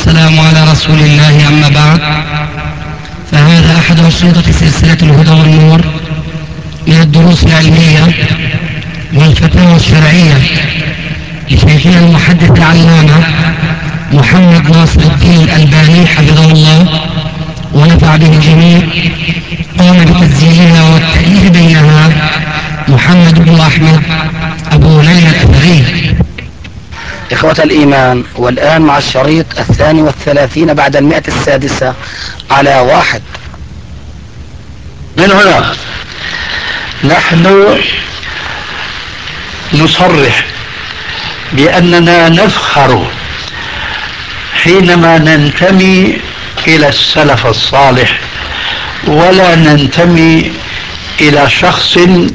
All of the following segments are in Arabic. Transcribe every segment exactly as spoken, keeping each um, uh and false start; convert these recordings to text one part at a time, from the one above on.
والسلام على رسول الله، أما بعد، فهذا أحد أشرطة سلسلة الهدى والنور من الدروس العلمية والفتاوى الشرعية لشيخنا المحدث العلامة محمد ناصر الدين الألباني حفظه الله ونفع به الجميع. قام بتسجيلها والتأليف بينها محمد بن أحمد أبو ليلى الأثري. إخوة الإيمان، والآن مع الشريط الثاني والثلاثين بعد المئة السادسة على واحد. من هنا نحن نصرح بأننا نفخر حينما ننتمي إلى السلف الصالح، ولا ننتمي إلى شخص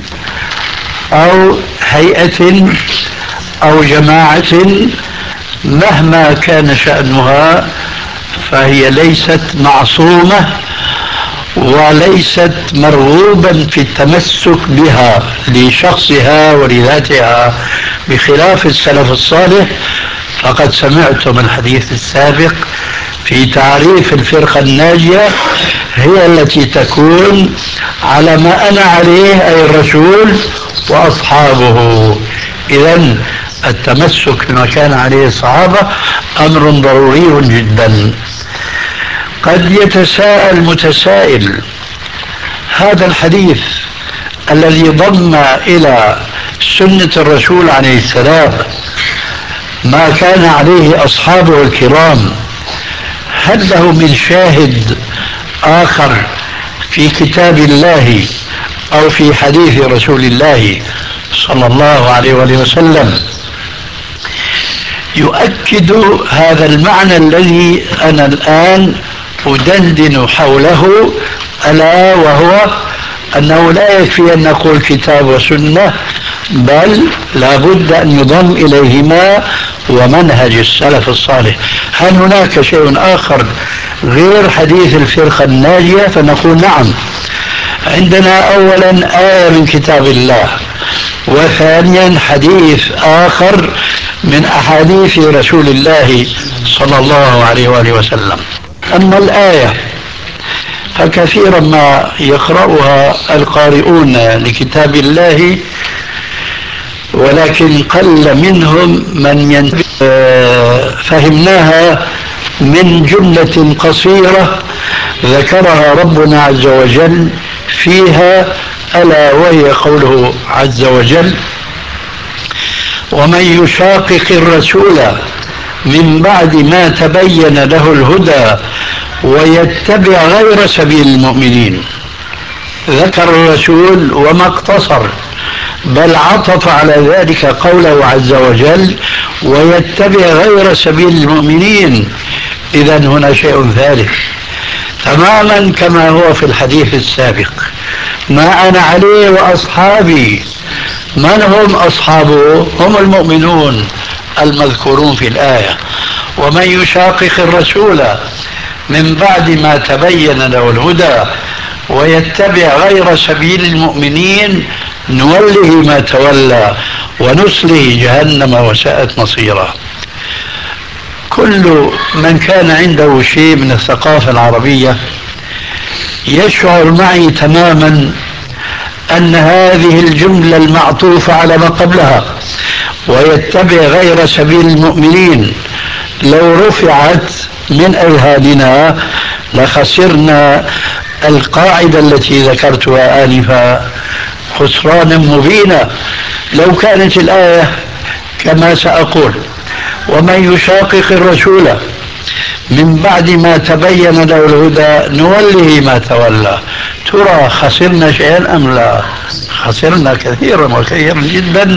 أو هيئة أو جماعة مهما كان شأنها، فهي ليست معصومة وليست مرغوبا في التمسك بها لشخصها ولذاتها، بخلاف السلف الصالح. فقد سمعتم الحديث السابق في تعريف الفرقة الناجية، هي التي تكون على ما أنا عليه أي الرسول وأصحابه. إذن التمسك بما كان عليه الصحابة أمر ضروري جدا. قد يتساءل متسائل، هذا الحديث الذي ضم إلى سنة الرسول عليه السلام ما كان عليه أصحابه الكرام، هل له من شاهد آخر في كتاب الله أو في حديث رسول الله صلى الله عليه وآله وسلم يؤكد هذا المعنى الذي أنا الآن أدندن حوله، ألا وهو أنه لا يكفي أن نقول كتاب وسنة، بل لا بد أن يضم إليهما ومنهج السلف الصالح. هل هناك شيء آخر غير حديث الفرقة الناجية؟ فنقول نعم، عندنا أولا آية من كتاب الله، وثانيا حديث آخر من أحاديث رسول الله صلى الله عليه وآله وسلم. أما الآية فكثيرا ما يقرأها القارئون لكتاب الله، ولكن قل منهم من ينتبه. فهمناها من جملة قصيرة ذكرها ربنا عز وجل فيها، ألا وهي قوله عز وجل: ومن يشاقق الرسول من بعد ما تبين له الهدى ويتبع غير سبيل المؤمنين. ذكر الرسول وما اقتصر، بل عطف على ذلك قوله عز وجل: ويتبع غير سبيل المؤمنين. إذن هنا شيء ثالث تماما كما هو في الحديث السابق: ما أنا عليه وأصحابي. من هم أصحابه؟ هم المؤمنون المذكورون في الآية. ومن يشاقق الرسول من بعد ما تبين له الهدى ويتبع غير سبيل المؤمنين نوله ما تولى ونصله جهنم وساءت مصيرا. كل من كان عنده شيء من الثقافة العربية يشعر معي تماما أن هذه الجملة المعطوفة على ما قبلها ويتبع غير سبيل المؤمنين لو رفعت من أذهاننا لخسرنا القاعدة التي ذكرتها آنفا خسرانا مبينا. لو كانت الآية كما سأقول: ومن يشاقق الرسول من بعد ما تبين له الهدى نوله ما تولى، ترى خسرنا شيئا أم لا؟ خسرنا كثيرا وكثيرا جدا.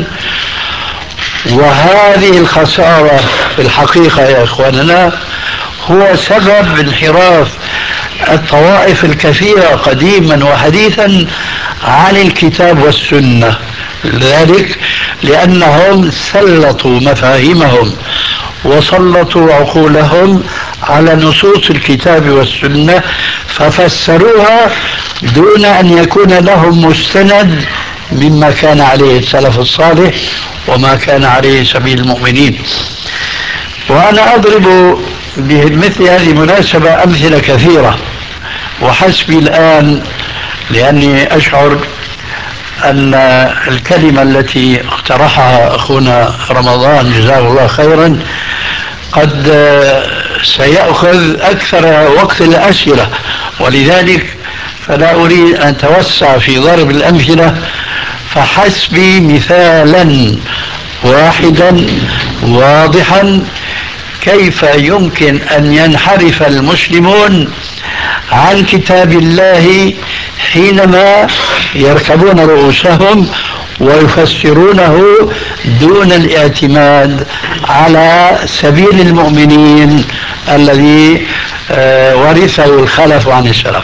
وهذه الخسارة في الحقيقة يا إخواننا هو سبب انحراف الطوائف الكثيرة قديما وحديثا عن الكتاب والسنة. ذلك لأنهم سلطوا مفاهيمهم وسلطوا عقولهم على نصوص الكتاب والسنة، ففسروها دون أن يكون لهم مستند مما كان عليه السلف الصالح وما كان عليه سبيل المؤمنين. وأنا أضرب بمثل هذه المناسبة أمثلة كثيرة، وحسبي الآن لأني أشعر أن الكلمة التي اقترحها أخونا رمضان جزاه الله خيرا قد سيأخذ أكثر وقت الأسئلة، ولذلك فلا أريد أن أتوسع في ضرب الأمثلة، فحسبي مثالا واحدا واضحا كيف يمكن أن ينحرف المسلمون عن كتاب الله حينما يركبون رؤوسهم ويفسرونه دون الاعتماد على سبيل المؤمنين الذي ورثه الخلف عن السلف.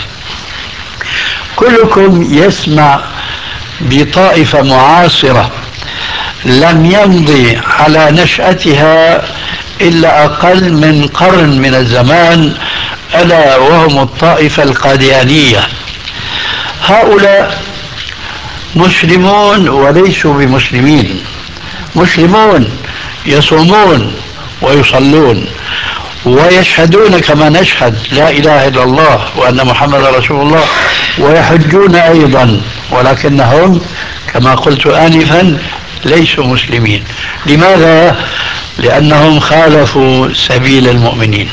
كلكم يسمع بطائفة معاصرة لم يمضي على نشأتها إلا أقل من قرن من الزمان، ألا وهم الطائفة القاديانية. هؤلاء مسلمون وليسوا بمسلمين، مسلمون يصومون ويصلون ويشهدون كما نشهد لا إله إلا الله وأن محمد رسول الله، ويحجون أيضا، ولكنهم كما قلت آنفا ليسوا مسلمين. لماذا؟ لأنهم خالفوا سبيل المؤمنين،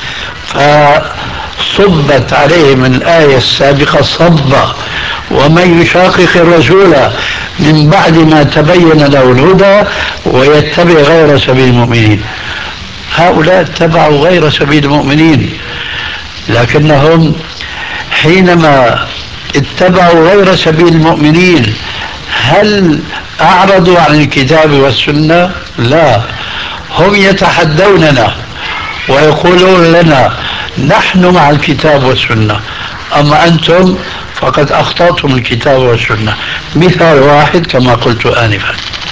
فصبت عليهم الآية السابقة صبا: ومن يشاقق الرسول من بعد ما تبين له الهدى ويتبع غير سبيل المؤمنين. هؤلاء اتبعوا غير سبيل المؤمنين، لكنهم حينما اتبعوا غير سبيل المؤمنين هل أعرضوا عن الكتاب والسنة؟ لا، هم يتحدوننا ويقولون لنا نحن مع الكتاب والسنة، أما أنتم فقد أخطأتم الكتاب والسنة. مثال واحد كما قلت آنفا،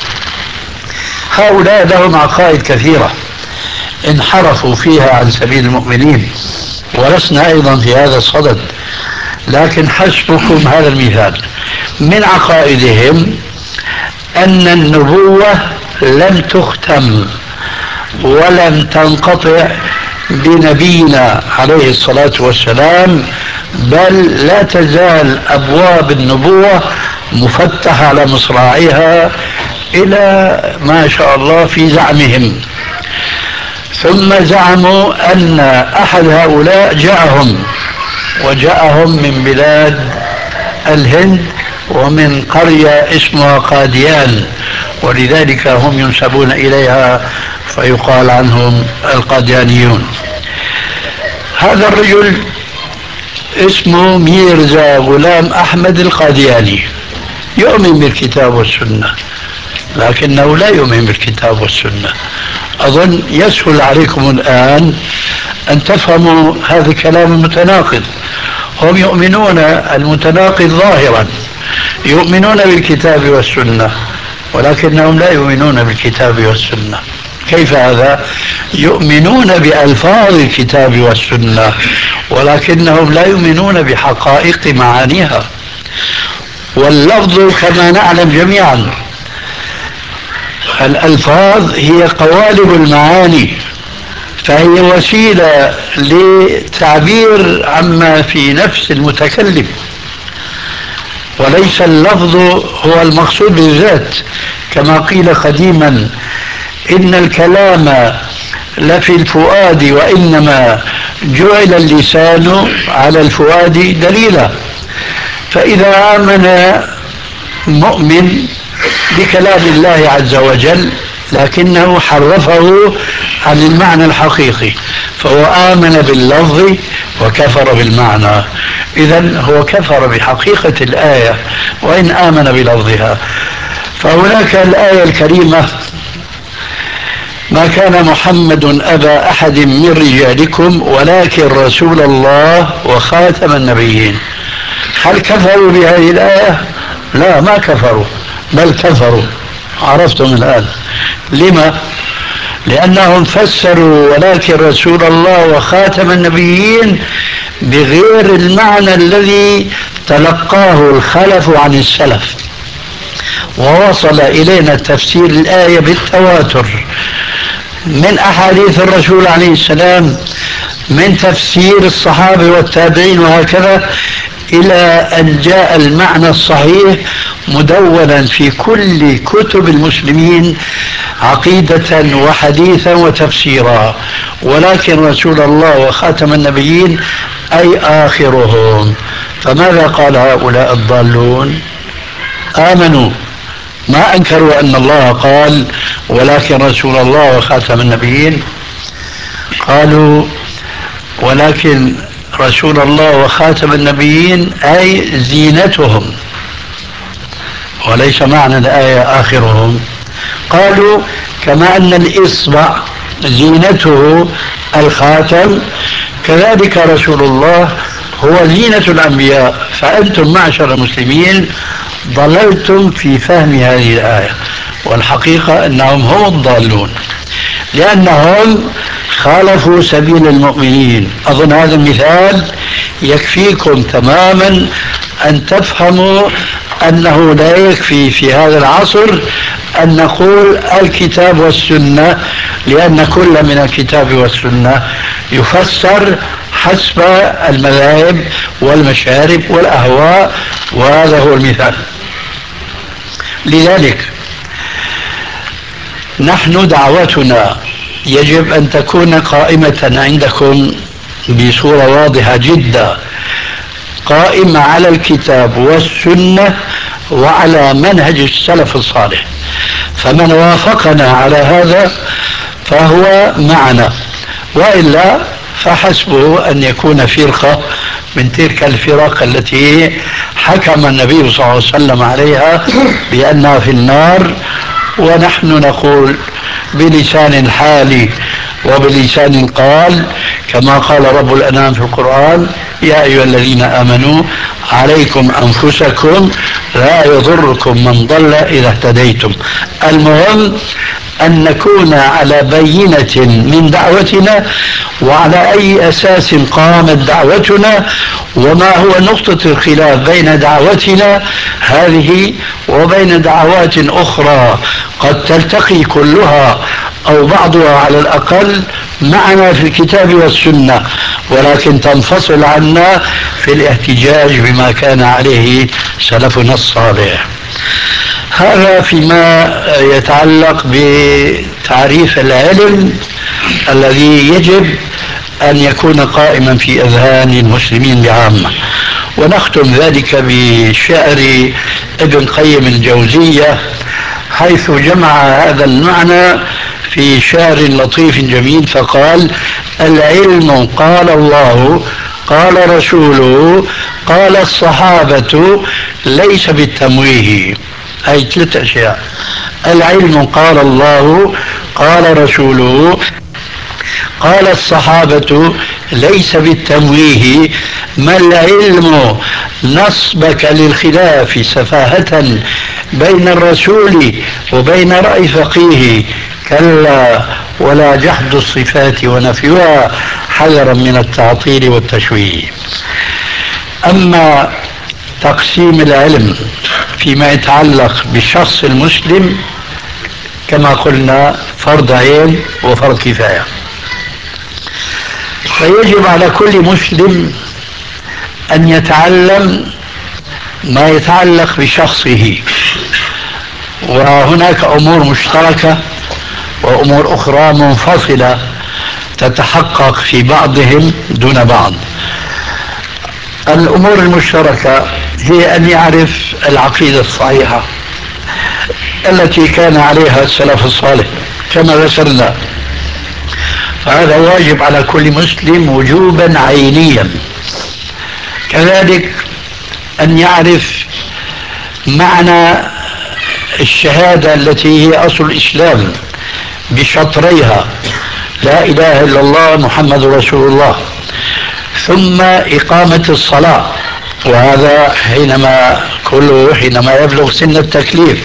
هؤلاء لهم عقائد كثيرة انحرفوا فيها عن سبيل المؤمنين، ولسنا أيضا في هذا الصدد، لكن حسبكم هذا المثال. من عقائدهم أن النبوة لم تختم ولم تنقطع بنبينا عليه الصلاة والسلام، بل لا تزال أبواب النبوة مفتحة على مصراعيها إلى ما شاء الله في زعمهم. ثم زعموا أن أحد هؤلاء جاءهم، وجاءهم من بلاد الهند ومن قرية اسمها قاديان، ولذلك هم ينسبون إليها فيقال عنهم القاديانيون. هذا الرجل اسمه ميرزا غلام أحمد القادياني، يؤمن بالكتاب والسنة، لكنه لا يؤمن بالكتاب والسنة. أظن يسهل عليكم الآن أن تفهموا هذا الكلام المتناقض. هم يؤمنون المتناقض ظاهرا، يؤمنون بالكتاب والسنة، ولكنهم لا يؤمنون بالكتاب والسنة. كيف هذا؟ يؤمنون بألفاظ الكتاب والسنة، ولكنهم لا يؤمنون بحقائق معانيها. واللفظ كما نعلم جميعا الألفاظ هي قوالب المعاني، فهي وسيلة لتعبير عما في نفس المتكلم، وليس اللفظ هو المقصود بالذات. كما قيل قديما: إن الكلام لفي الفؤاد وإنما جعل اللسان على الفؤاد دليلا. فإذا آمن مؤمن بكلام الله عز وجل لكنه حرفه عن المعنى الحقيقي، فهو آمن باللفظ وكفر بالمعنى، إذن هو كفر بحقيقة الآية وإن آمن بلفظها. فهناك الآية الكريمة: ما كان محمد أبا أحد من رجالكم ولكن رسول الله وخاتم النبيين. هل كفروا بهذه الآية؟ لا، ما كفروا، بل كفروا. عرفتم الآن لما؟ لأنهم فسروا ولكن رسول الله وخاتم النبيين بغير المعنى الذي تلقاه الخلف عن السلف، ووصل إلينا تفسير الآية بالتواتر من أحاديث الرسول عليه السلام، من تفسير الصحابة والتابعين وهكذا، إلى أن جاء المعنى الصحيح مدونا في كل كتب المسلمين عقيدة وحديثا وتفسيرا. ولكن رسول الله وخاتم النبيين أي آخرهم. فماذا قال هؤلاء الضالون؟ آمنوا، ما أنكروا أن الله قال ولكن رسول الله وخاتم النبيين، قالوا ولكن رسول الله وخاتم النبيين أي زينتهم، وليس معنى الآية آخرهم. قالوا كما أن الإصبع زينته الخاتم، كذلك رسول الله هو زينة الأنبياء. فأنتم معشر المسلمين ضللتم في فهم هذه الآية، والحقيقة أنهم هم الضالون، لأنهم خالفوا سبيل المؤمنين. أظن هذا المثال يكفيكم تماما أن تفهموا أنه لا يكفي في هذا العصر أن نقول الكتاب والسنة، لأن كل من الكتاب والسنة يفسر حسب المذاهب والمشارب والأهواء، وهذا هو المثال. لذلك نحن دعوتنا يجب أن تكون قائمة عندكم بصورة واضحة جدا، قائمة على الكتاب والسنة وعلى منهج السلف الصالح. فمن وافقنا على هذا فهو معنا، وإلا فحسبه أن يكون فرقة من تلك الفرق التي حكم النبي صلى الله عليه وسلم عليها بأنها في النار، ونحن نقول بلسان حالي وبلسان قال كما قال رب الأنام في القرآن: يا أيها الذين آمنوا عليكم أنفسكم لا يضركم من ضل إذا اهتديتم. المهم أن نكون على بينة من دعوتنا وعلى أي أساس قامت دعوتنا، وما هو نقطة الخلاف بين دعوتنا هذه وبين دعوات أخرى قد تلتقي كلها أو بعضها على الأقل معنا في الكتاب والسنة، ولكن تنفصل عنا في الاحتجاج بما كان عليه سلفنا الصالح. هذا فيما يتعلق بتعريف العلم الذي يجب أن يكون قائما في أذهان المسلمين بعامة. ونختم ذلك بشعر ابن قيم الجوزية، حيث جمع هذا المعنى في شعر لطيف جميل، فقال: العلم قال الله قال رسوله قال الصحابة ليس بالتمويه. أي ثلاث أشياء: العلم قال الله قال رسوله قال الصحابة ليس بالتمويه. ما العلم نصبك للخلاف سفاهة بين الرسول وبين رأي فقيه، كلا ولا جحد الصفات ونفيها حذرا من التعطيل والتشويه. أما تقسيم العلم فيما يتعلق بالشخص المسلم كما قلنا فرض عين وفرض كفاية، فيجب على كل مسلم أن يتعلم ما يتعلق بشخصه، وهناك أمور مشتركة وأمور أخرى منفصلة تتحقق في بعضهم دون بعض. الأمور المشتركة هي أن يعرف العقيدة الصحيحة التي كان عليها السلف الصالح كما ذكرنا، فهذا واجب على كل مسلم وجوبا عينيا. كذلك أن يعرف معنى الشهادة التي هي أصل الإسلام بشطريها: لا إله إلا الله محمد رسول الله، ثم إقامة الصلاة، وهذا حينما كله حينما يبلغ سن التكليف،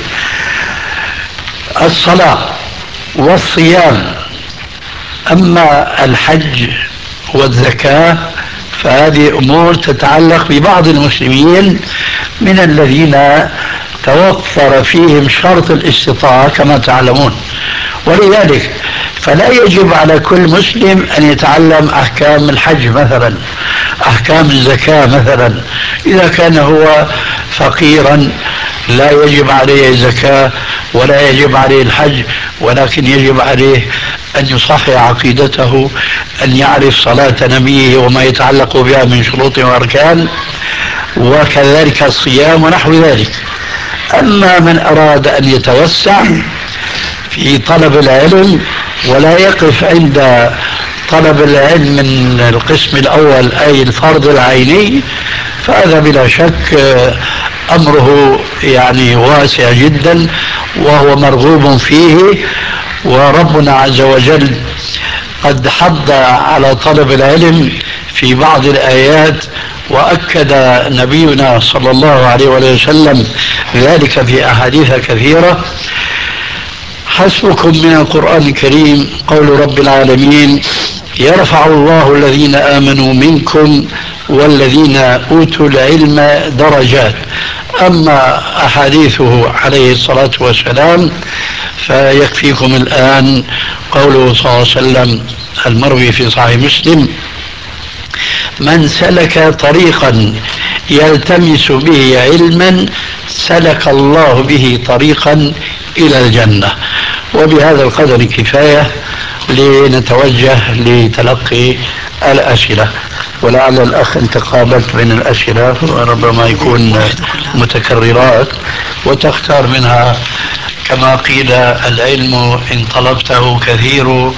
الصلاة والصيام. أما الحج والزكاة فهذه أمور تتعلق ببعض المسلمين من الذين توفر فيهم شرط الاستطاعة كما تعلمون، ولذلك فلا يجب على كل مسلم أن يتعلم أحكام الحج مثلا، أحكام الزكاة مثلا. إذا كان هو فقيرا لا يجب عليه الزكاة ولا يجب عليه الحج، ولكن يجب عليه أن يصحح عقيدته، أن يعرف صلاة نبيه وما يتعلق بها من شروط وأركان، وكذلك الصيام ونحو ذلك. أما من أراد أن يتوسع في طلب العلم ولا يقف عند طلب العلم من القسم الأول أي الفرض العيني، فهذا بلا شك أمره يعني واسع جدا وهو مرغوب فيه. وربنا عز وجل قد حض على طلب العلم في بعض الآيات، وأكد نبينا صلى الله عليه وسلم ذلك في أحاديث كثيرة. حسبكم من القرآن الكريم قول رب العالمين: يرفع الله الذين آمنوا منكم والذين أوتوا العلم درجات. أما أحاديثه عليه الصلاة والسلام فيكفيكم الآن قوله صلى الله عليه وسلم المروي في صحيح مسلم: من سلك طريقا يلتمس به علما سلك الله به طريقا إلى الجنة. وبهذا القدر كفاية لنتوجه لتلقي الأسئلة، ولعل الأخ انت قابلت بين الأسئلة وربما يكون متكررات وتختار منها. كما قيل: العلم إن طلبته كثير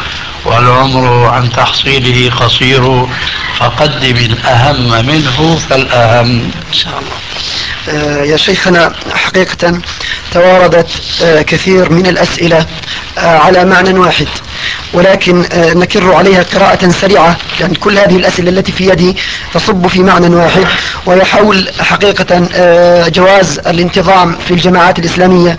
والعمر عن تحصيله قصير، فقدم الأهم منه فالأهم. إن شاء الله. آه يا شيخنا، حقيقة تواردت آه كثير من الأسئلة آه على معنى واحد، ولكن آه نكر عليها قراءة سريعة، لأن كل هذه الأسئلة التي في يدي تصب في معنى واحد، وهي حول حقيقة آه جواز الانتظام في الجماعات الإسلامية.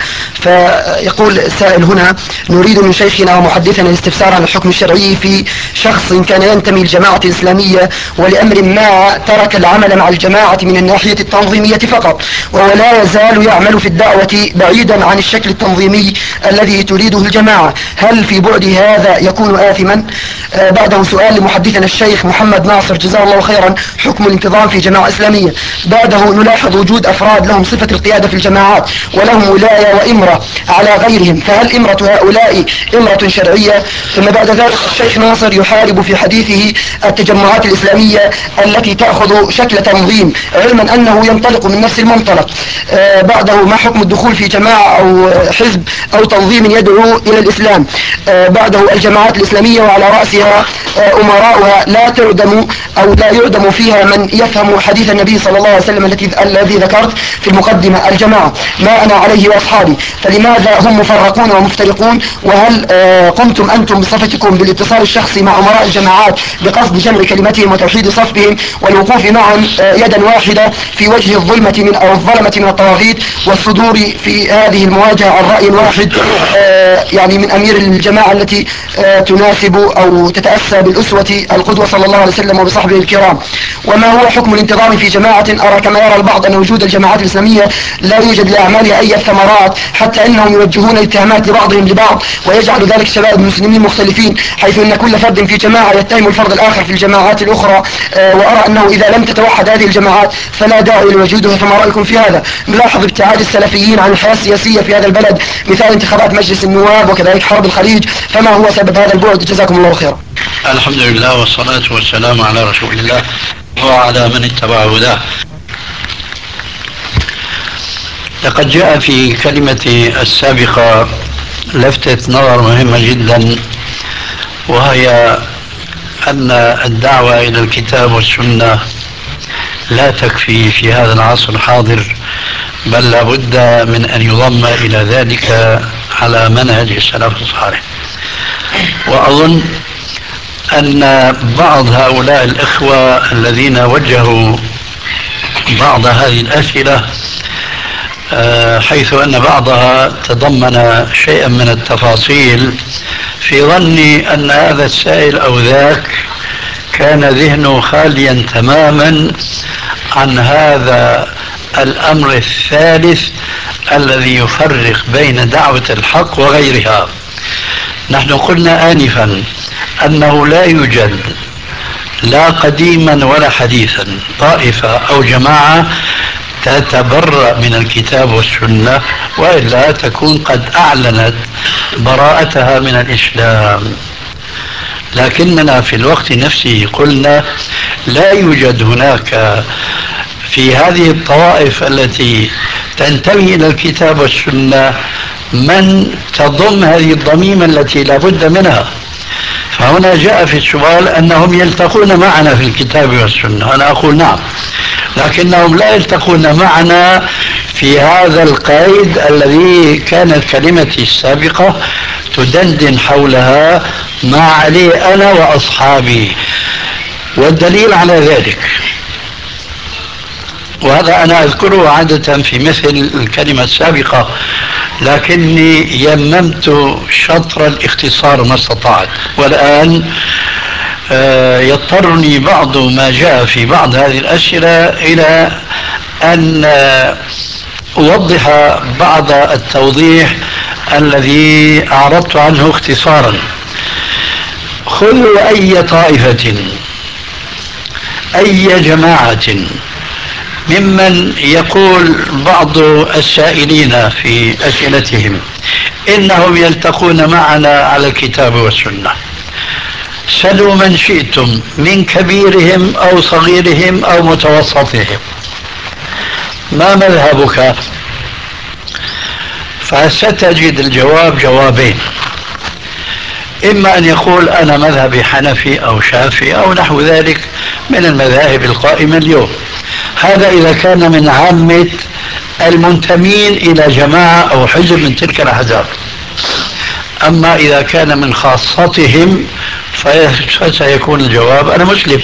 فيقول السائل هنا: نريد من شيخنا ومحدثنا الاستفسار عن الحكم الشرعي في شخص كان ينتمي للجماعة الإسلامية ولأمر ما ترك العمل مع الجماعة من الناحية التنظيمية فقط، وهو لا يزال يعمل في الدعوة بعيدا عن الشكل التنظيمي الذي تريده الجماعة، هل في بعد هذا يكون آثما؟ آه بعده سؤال لمحدثنا الشيخ محمد ناصر جزاه الله خيرا: حكم الانتظام في جماعة إسلامية. بعده نلاحظ وجود أفراد لهم صفة القيادة في الجماعات ولهم ولاية وإمرة على غيرهم، فهل إمرة هؤلاء إمرة شرعية؟ ثم بعد ذلك الشيخ ناصر يحارب في حديثه التجمعات الإسلامية التي تأخذ شكل تنظيم، علما أنه ينطلق من نفس المنطلق. آه بعده: ما حكم الدخول في جماعة أو حزب أو تنظيم يدعو إلى الإسلام؟ آه بعده: الجماعات الإسلامية وعلى رأسها آه أمراؤها لا تعدم أو لا يعدم فيها من يفهم حديث النبي صلى الله عليه وسلم الذي الذي ذكرت في المقدمة: الجماعة ما أنا عليه وأصحابي، فلماذا هم مفرقون ومفترقون؟ وهل آه قمتم أنتم بصفتكم بالاتصال الشخصي مع أمراء الجماعات بقصد جمع كلمتهم وتوحيد صفهم والوقوف معهم آه يدا واحدة في وجه الظلمة من أو الظلمة من الطواغيت، والصدور في هذه المواجهة عن رأي واحد آه يعني من أمير الجماعة التي آه تناسب أو تتأسى بالأسوة القدوة صلى الله عليه وسلم وبصحبه الكرام؟ وما هو حكم الانتظام في جماعة أرى كما يرى البعض أن وجود الجماعات الإسلامية لا يوجد لأعمالها أي ثمرات، حتى أنهم يوجهون الاتهامات لبعضهم لبعض، ويجعل ذلك شباب المسلمين مختلفين، حيث أن كل فرد في جماعة يتهم الفرد الآخر في الجماعات الأخرى. آه وأرى أنه إذا لم تتوحد هذه الجماعات فلا داعي لوجودها، فما رأيكم في هذا؟ نلاحظ ابتعاد السلفيين عن الحياة السياسية في هذا البلد، مثال انتخابات مجلس النواب وكذلك حرب الخليج، فما هو سبب هذا البعد؟ جزاكم الله خيرا. الحمد لله والصلاة والسلام على رسول الله وعلى من اتبع هداه. لقد جاء في كلمتي السابقة لفتة نظر مهمة جدا، وهي أن الدعوة إلى الكتاب والسنة لا تكفي في هذا العصر الحاضر، بل لابد من أن يضم إلى ذلك على منهج السلف الصالح. وأظن أن بعض هؤلاء الإخوة الذين وجهوا بعض هذه الأسئلة حيث أن بعضها تضمن شيئا من التفاصيل، في ظني أن هذا السائل أو ذاك كان ذهنه خاليا تماما عن هذا الأمر الثالث الذي يفرق بين دعوة الحق وغيرها. نحن قلنا آنفا أنه لا يوجد لا قديما ولا حديثا طائفة أو جماعة تتبرأ من الكتاب والسنة، وإلا تكون قد أعلنت براءتها من الإسلام. لكننا في الوقت نفسه قلنا لا يوجد هناك في هذه الطوائف التي تنتمي إلى الكتاب والسنة من تضم هذه الضميمة التي لا بد منها. فهنا جاء في السؤال أنهم يلتقون معنا في الكتاب والسنة، أنا أقول نعم، لكنهم لا يلتقون معنا في هذا القيد الذي كانت كلمتي السابقة تدندن حولها ما عليه أنا وأصحابي. والدليل على ذلك، وهذا أنا أذكره عادة في مثل الكلمة السابقة، لكني يممت شطر الاختصار ما استطعت، والآن يضطرني بعض ما جاء في بعض هذه الأسئلة إلى أن أوضح بعض التوضيح الذي أعرضت عنه اختصارا. خذوا أي طائفة أي جماعة ممن يقول بعض السائلين في أسئلتهم إنهم يلتقون معنا على الكتاب والسنة، سلوا من شئتم من كبيرهم أو صغيرهم أو متوسطهم، ما مذهبك؟ فستجد الجواب جوابين، إما أن يقول أنا مذهبي حنفي أو شافعي أو نحو ذلك من المذاهب القائمة اليوم، هذا إذا كان من عامة المنتمين إلى جماعة أو حزب من تلك الأحزاب. أما إذا كان من خاصتهم فسيكون الجواب أنا مسلم.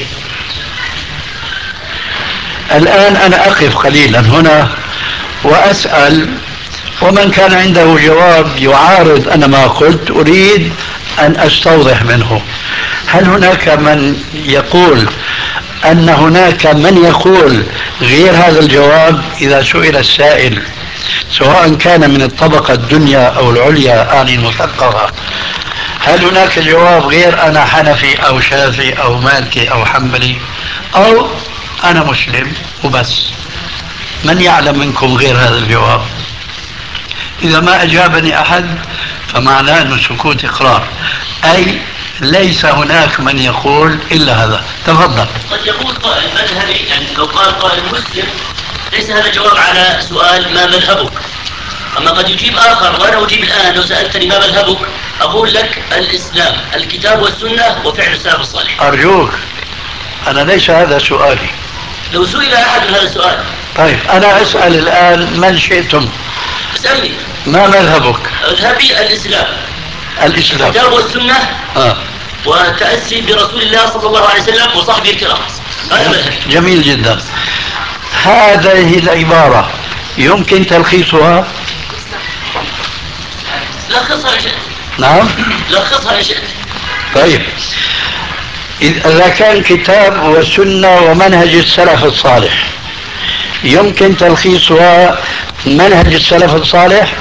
الآن أنا أقف قليلا هنا وأسأل، ومن كان عنده جواب يعارض أنا ما قلت أريد أن أستوضح منه. هل هناك من يقول أن هناك من يقول غير هذا الجواب؟ إذا سئل السائل سواء كان من الطبقة الدنيا أو العليا أعني المثقفة، هل هناك جواب غير أنا حنفي أو شافعي أو مالكي أو حنبلي أو أنا مسلم وبس؟ من يعلم منكم غير هذا الجواب؟ إذا ما أجابني أحد فمعناه أن السكوت إقرار، أي ليس هناك من يقول إلا هذا. تفضل. قد يقول قائل مذهبي، يعني لو قال قائل مسلم ليس هذا جواب على سؤال ما مذهبك، أما قد يجيب آخر، وأنا أجيب الآن لو سألتني ما مذهبك أقول لك الإسلام، الكتاب والسنة وفعل السلف الصالح. أرجوك، أنا ليس هذا سؤالي. لو سئل أحد هذا السؤال. طيب أنا أسأل الآن من شئتم. اسألني. ما مذهبك؟ مذهبي الإسلام. الإسلام. الكتاب والسنة. آه. وتأسي برسول الله صلى الله عليه وسلم وصحبه الكرام. هذا مذهبي. جميل جدا. هذه العبارة يمكن تلخيصها؟ لخصها إن شئت. نعم. لخصها إن شئت. طيب إذا كان كتاب وسنة ومنهج السلف الصالح يمكن تلخيصها منهج السلف الصالح؟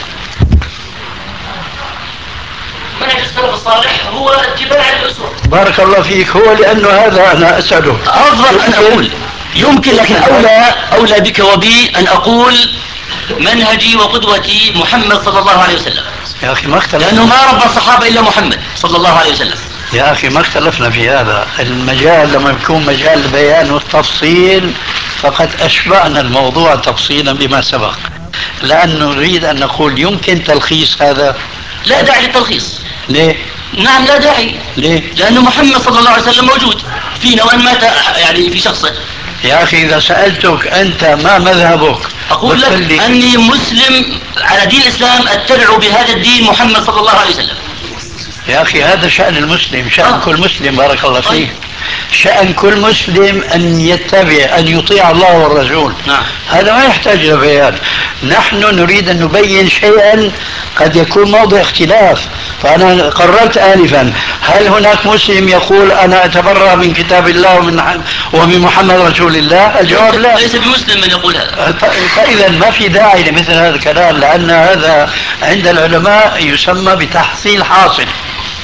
منهج السلف الصالح هو اتباع الأسوة. بارك الله فيك، هو لأنه هذا أنا أسأله. أفضل أن أقول يمكن، لكن أولى أولى بك وبي أن أقول منهجي وقدوتي محمد صلى الله عليه وسلم. يا أخي ما اختلفنا، لأنه ما ربى الصحابة إلا محمد صلى الله عليه وسلم. يا أخي ما اختلفنا في هذا. المجال لما يكون مجال البيان والتفصيل فقد أشبعنا الموضوع تفصيلا بما سبق، لأن نريد أن نقول يمكن تلخيص هذا. لا داعي للتلخيص. ليه؟ نعم لا داعي. ليه؟ لأنه محمد صلى الله عليه وسلم موجود فينا وإن مات يعني في شخصه. يا أخي إذا سألتك أنت ما مذهبك أقول لك أني مسلم على دين الإسلام، أتبع بهذا الدين محمد صلى الله عليه وسلم. يا أخي هذا شأن المسلم، شأن آه. كل مسلم بارك الله فيه. طيب. شأن كل مسلم أن يتبع أن يطيع الله والرسول. نعم. هذا ما يحتاج إلى بيان. نحن نريد أن نبين شيئا قد يكون موضع اختلاف. فأنا قررت آنفا، هل هناك مسلم يقول أنا أتبرأ من كتاب الله ومن ومن محمد رسول الله؟ الجواب لا. ليس بمسلم من يقول هذا. فإذا ما في داعي لمثل هذا الكلام، لأن هذا عند العلماء يسمى بتحصيل حاصل.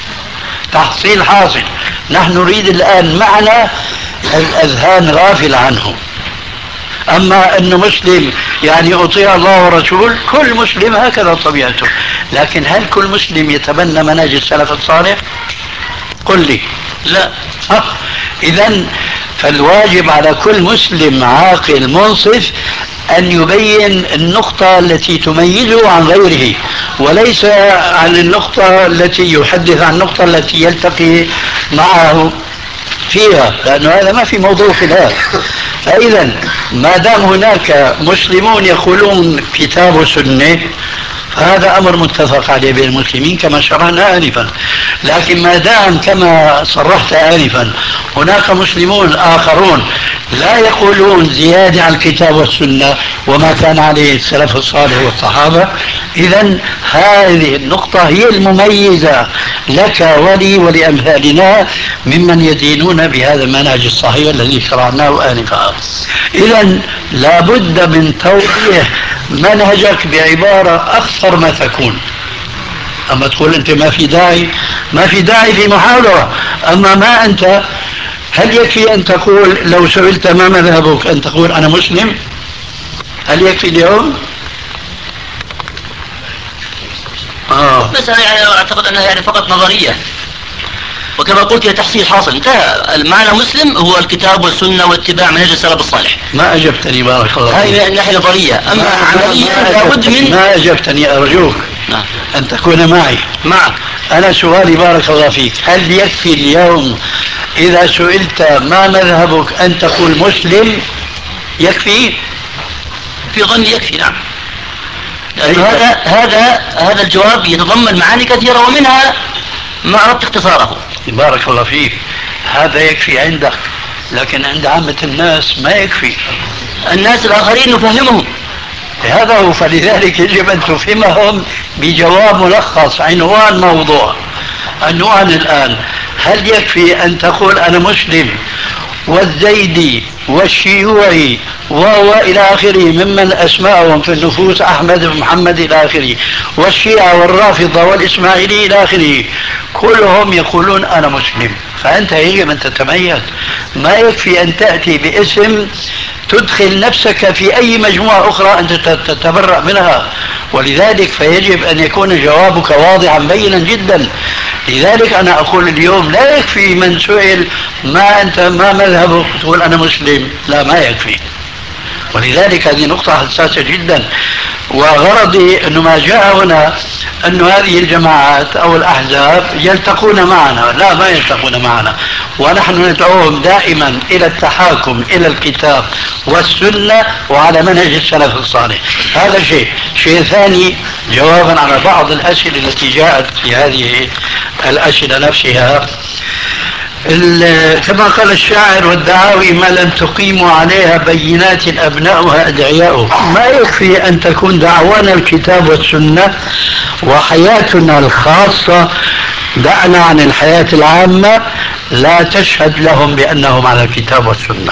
تحصيل حاصل. نحن نريد الآن معنى الأذهان غافلة عنه. أما أنه مسلم يعني أطيع الله ورسوله، كل مسلم هكذا طبيعته. لكن هل كل مسلم يتبنى منهج السلف الصالح؟ قل لي. لا. إذا فالواجب على كل مسلم عاقل منصف أن يبين النقطة التي تميزه عن غيره، وليس عن النقطة التي يحدث عن النقطة التي يلتقي معه فيها، لأنه هذا ما في موضوع خلاف. فإذا ما دام هناك مسلمون يقولون كتاب وسنة فهذا أمر متفق عليه بين المسلمين كما شرحنا آنفا. لكن ما دام كما صرحت آنفا هناك مسلمون آخرون لا يقولون زيادة عن الكتاب والسنة وما كان عليه السلف الصالح والصحابة، إذن هذه النقطة هي المميزة لك ولي ولأمثالنا ممن يدينون بهذا المنهج الصحيح الذي شرعناه آنفا. إذن لابد من توضيح منهجك بعبارة أخطر ما تكون. أما تقول أنت ما في داعي، ما في داعي في محاولة. أما ما أنت، هل يكفي أن تقول لو سئلت ما مذهبك أن تقول أنا مسلم؟ هل يكفي اليوم؟ آه. بس يعني أعتقد أنها يعني فقط نظرية، وكما قلت هي تحصيل حاصل. انتهى. المعنى مسلم هو الكتاب والسنة واتباع منهج السلف الصالح. ما أجبتني بارك الله فيك. هذه الناحية نظرية. أما عملية لابد من ما أجبتني أرجوك نعم. أن تكون معي. معك. أنا سؤالي بارك الله فيك، هل يكفي اليوم إذا سئلت ما مذهبك أن تقول مسلم؟ يكفي؟ في ظني يكفي. نعم. هذا هذا هذا الجواب يتضمن معاني كثيرة ومنها ما أردت اختصاره. بارك الله فيك. هذا يكفي عندك، لكن عند عامة الناس ما يكفي. الناس الآخرين نفهمهم. هذا هو. فلذلك يجب أن تفهمهم بجواب ملخص عنوان موضوع. عنوان الآن، هل يكفي أن تقول أنا مسلم والزيدي والشيوعي وإلى آخره ممن أسماءهم في النفوس أحمد بن محمد إلى آخره، والشيعة والرافضة والإسماعيلي إلى آخره، كلهم يقولون أنا مسلم؟ فأنت يجب أن تتميز. ما يكفي أن تأتي باسم تدخل نفسك في أي مجموعة أخرى أنت تتبرأ منها. ولذلك فيجب أن يكون جوابك واضحا بينا جدا. لذلك أنا أقول اليوم لا يكفي من سئل ما أنت ما مذهبك تقول أنا مسلم، لا ما يكفي. ولذلك هذه نقطة حساسة جدا. وغرضي أنه ما جاء هنا أن هذه الجماعات أو الأحزاب يلتقون معنا، لا ما يلتقون معنا، ونحن ندعوهم دائما إلى التحاكم إلى الكتاب والسنة وعلى منهج السلف الصالح. هذا شيء. شيء ثاني، جوابا على بعض الأسئلة التي جاءت في هذه الأسئلة نفسها، كما قال الشاعر والدعاوي ما لم تقيموا عليها بينات أبناؤها أدعياؤه. ما يكفي أن تكون دعوانا الكتاب والسنة وحياتنا الخاصة دعنا عن الحياة العامة لا تشهد لهم بأنهم على الكتاب والسنة.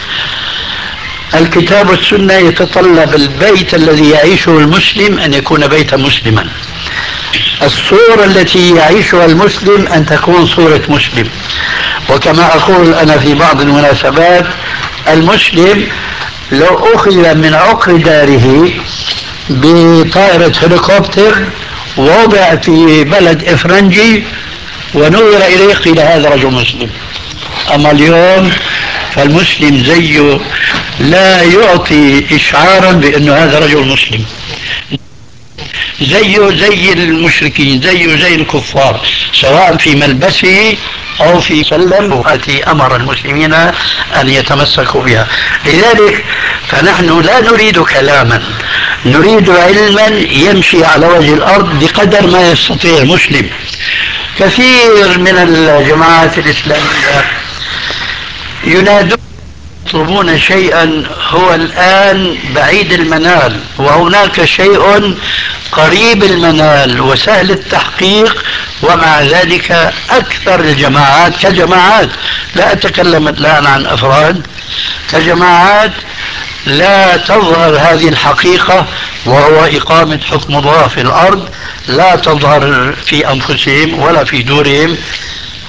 الكتاب والسنة يتطلب البيت الذي يعيشه المسلم أن يكون بيتا مسلما. الصورة التي يعيشها المسلم أن تكون صورة مسلم. وكما أقول أنا في بعض المناسبات، المسلم لو أخذ من عقر داره بطائرة هليكوبتر ووضع في بلد إفرنجي ونظر إليه قيل هذا رجل مسلم. أما اليوم فالمسلم زيه لا يعطي إشعارا بأنه هذا رجل مسلم، زيه زي المشركين، زيه زي الكفار، سواء في ملبسه أو في سلم التي أمر المسلمين أن يتمسكوا بها. لذلك فنحن لا نريد كلاما، نريد علما يمشي على وجه الأرض بقدر ما يستطيع المسلم. كثير من الجماعات الإسلامية ينادون يطلبون شيئا هو الآن بعيد المنال، وهناك شيء قريب المنال وسهل التحقيق، ومع ذلك أكثر الجماعات كجماعات، لا أتكلم الآن عن أفراد، كجماعات لا تظهر هذه الحقيقة، وهو إقامة حكم الله في الأرض، لا تظهر في أنفسهم ولا في دورهم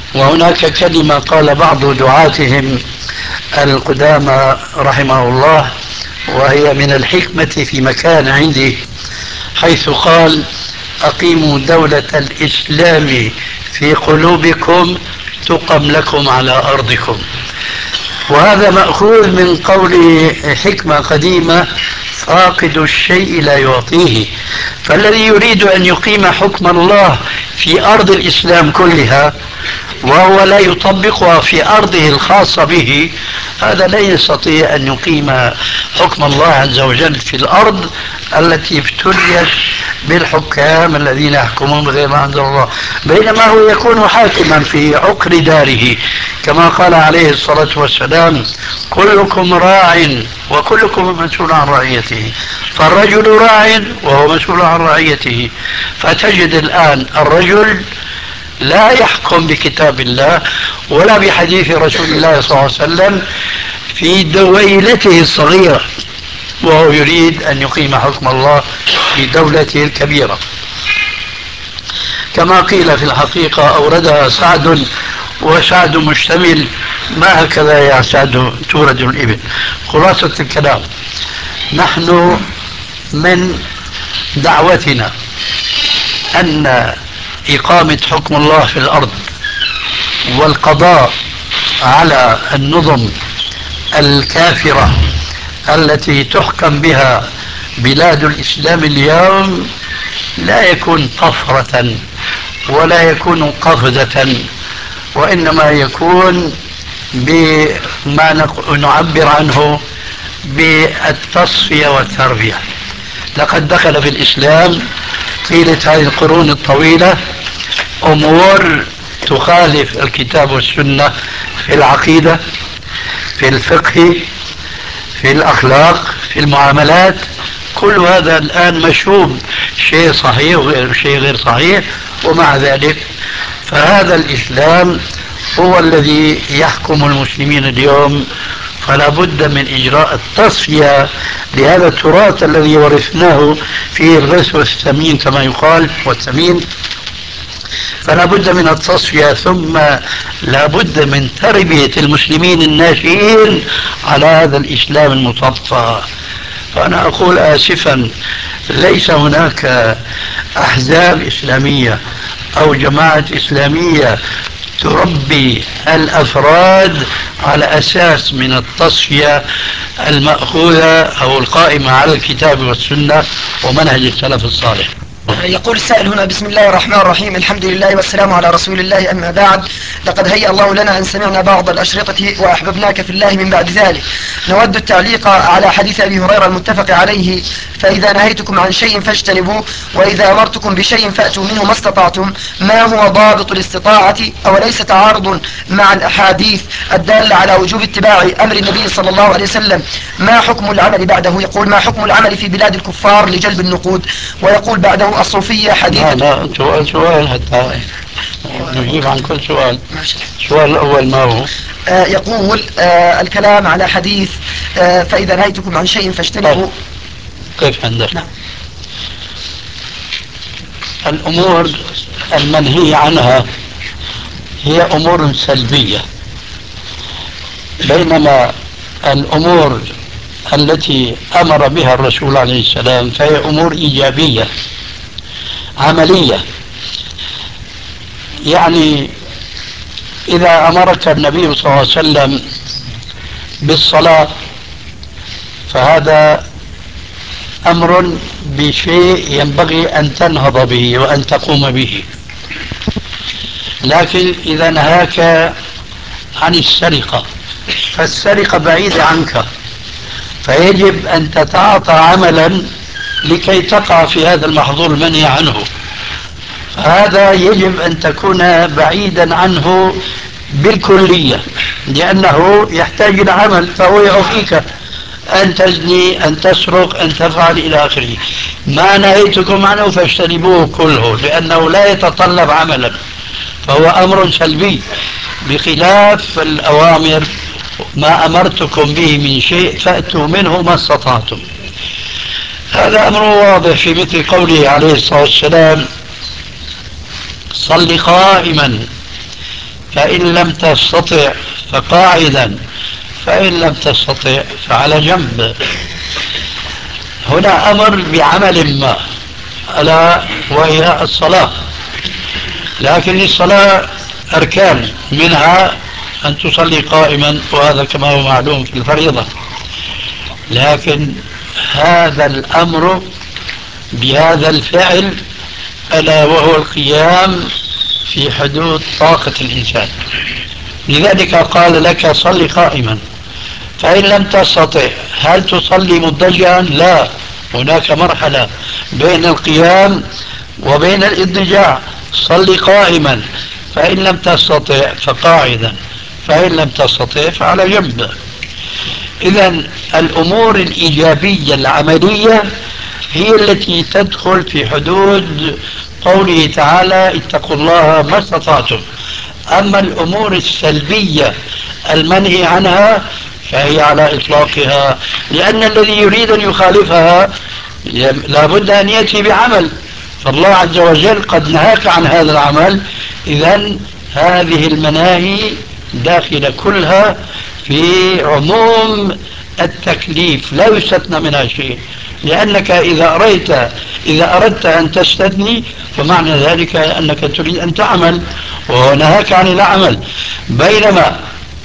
وهناك كلمة قال بعض دعاتهم القدامى رحمه الله، وهي من الحكمة في مكان عندي، حيث قال: أقيموا دولة الإسلام في قلوبكم تقم لكم على أرضكم. وهذا مأخوذ من قول حكمة قديمة: فاقد الشيء لا يعطيه. فالذي يريد أن يقيم حكم الله في أرض الإسلام كلها وهو لا يطبقها في أرضه الخاصة به، هذا لا يستطيع أن يقيم حكم الله عز وجل في الأرض التي ابتليت بالحكام الذين يحكمون بغير ما أنزل الله، بينما هو يكون حاكما في عقر داره، كما قال عليه الصلاة والسلام: كلكم راع وكلكم مسؤول عن رعيته. فالرجل راع وهو مسؤول عن رعيته. فتجد الآن الرجل لا يحكم بكتاب الله ولا بحديث رسول الله صلى الله عليه وسلم في دويلته الصغيرة، وهو يريد أن يقيم حكم الله في دولته الكبيرة. كما قيل في الحقيقة أوردها سعد، وسعد مشتمل، ما هكذا يا سعد تورد الإبل. خلاصة الكلام: نحن من دعوتنا أن إقامة حكم الله في الأرض والقضاء على النظم الكافرة التي تحكم بها بلاد الإسلام اليوم لا يكون طفرة ولا يكون قفزة، وإنما يكون بما نعبر عنه بالتصفية والتربية. لقد دخل في الإسلام طيلة هذه القرون الطويلة أمور تخالف الكتاب والسنة في العقيدة، في الفقه، في الأخلاق، في المعاملات. كل هذا الآن مشوب، شيء صحيح وشيء غير صحيح، ومع ذلك فهذا الإسلام هو الذي يحكم المسلمين اليوم. فلا بد من إجراء التصفية لهذا التراث الذي ورثناه فيه الغث والثمين كما يقال، والثمين. فلا بد من التصفية، ثم لا بد من تربية المسلمين الناشئين على هذا الإسلام المصفى. فأنا أقول آسفا، ليس هناك أحزاب إسلامية أو جماعة إسلامية تربي الأفراد على أساس من التصفية المأخوذة أو القائمة على الكتاب والسنة ومنهج السلف الصالح. يقول السائل هنا: بسم الله الرحمن الرحيم، الحمد لله والسلام على رسول الله، أما بعد، لقد هيأ الله لنا أن سمعنا بعض الأشرطة وأحببناك في الله من بعد ذلك. نود التعليق على حديث أبي هريرة المتفق عليه: فإذا نهيتكم عن شيء فاجتنبوه، وإذا أمرتكم بشيء فأتوا منه ما استطعتم. ما هو ضابط الاستطاعة؟ أوليس تعارض مع الأحاديث الدالة على وجوب اتباع أمر النبي صلى الله عليه وسلم؟ ما حكم العمل بعده؟ يقول: ما حكم العمل في بلاد الكفار لجلب النقود؟ ويقول بعده: الصوفية حديثة. لا لا، سؤال سؤال حتى نجيب عن كل سؤال. السؤال الأول ما هو؟ آه يقول آه الكلام على حديث آه فإذا نهيتكم عن شيء فاجتنبوا. كيف عندك؟ نعم. الأمور المنهي عنها هي أمور سلبية، بينما الأمور التي أمر بها الرسول عليه السلام فهي أمور إيجابية عملية. يعني إذا أمرك النبي صلى الله عليه وسلم بالصلاة فهذا أمر بشيء ينبغي أن تنهض به وأن تقوم به. لكن إذا نهاك عن السرقة فالسرقة بعيدة عنك، فيجب أن تتعاطى عملا لكي تقع في هذا المحظور المنهي عنه. فهذا يجب أن تكون بعيدا عنه بالكلية، لأنه يحتاج إلى عمل، فهو يعطيك أن تزني، أن تسرق، أن تفعل إلى آخره. ما نهيتكم عنه فاجتنبوه كله، لأنه لا يتطلب عملا، فهو أمر سلبي، بخلاف الأوامر: ما أمرتكم به من شيء فأتوا منه ما استطعتم. هذا أمر واضح في مثل قوله عليه الصلاة والسلام: صل قائما فإن لم تستطع فقاعدا، فإن لم تستطع فعلى جنب. هنا أمر بعمل ما، ألا وهي الصلاة، لكن للصلاة أركان، منها أن تصلي قائما، وهذا كما هو معلوم في الفريضة. لكن هذا الأمر بهذا الفعل ألا وهو القيام في حدود طاقة الإنسان، لذلك قال لك صلي قائما. فإن لم تستطع هل تصلي مضطجعا؟ لا، هناك مرحلة بين القيام وبين الاضطجاع، صلي قائما. فإن لم تستطع فقاعدا، فإن لم تستطع فعلى جنب. إذا الأمور الإيجابية العملية هي التي تدخل في حدود قوله تعالى اتقوا الله ما استطعتم. أما الأمور السلبية المنهي عنها فهي على إطلاقها، لأن الذي يريد أن يخالفها لابد أن يأتي بعمل، فالله عز وجل قد نهاك عن هذا العمل. إذن هذه المناهي داخلة كلها في عموم التكليف، لا يستثنى منها شيء، لأنك إذا أردت إذا أردت أن تستثني فمعنى ذلك أنك تريد أن تعمل ونهاك عن العمل، بينما